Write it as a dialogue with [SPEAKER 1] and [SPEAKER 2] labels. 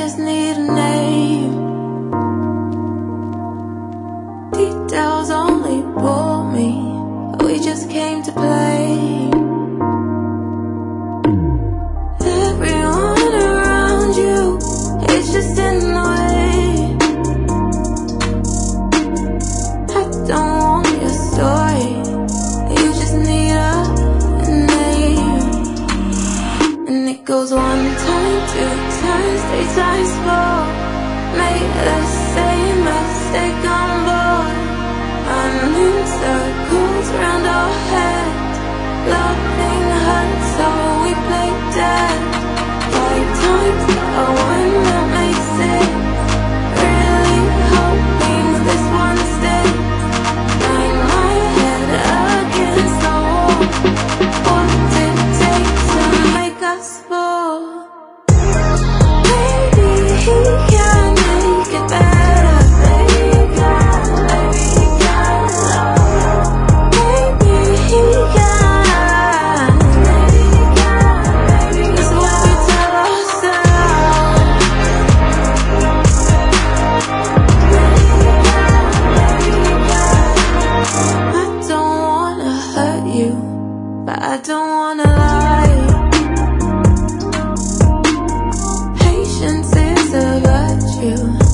[SPEAKER 1] just need a name. Details only bore me. We just came to play. Everyone around you is just in the way. I don't want your story. You just need a name. And it goes 1 time, 2 times, 3 times, 4. Made the same mistake on board. Running circles round our heads. Loving hurts, so we play dead. 5 times, a one that makes it. Really hoping this one sticks. Bang my head against the wall. What did it take to make us fall? Maybe he can make it better. Maybe he can, maybe he can. Maybe he can, maybe he can, maybe that's what we tell ourselves. Maybe he can, maybe he can. I don't wanna hurt you, but I don't wanna lie. Patience is a virtue.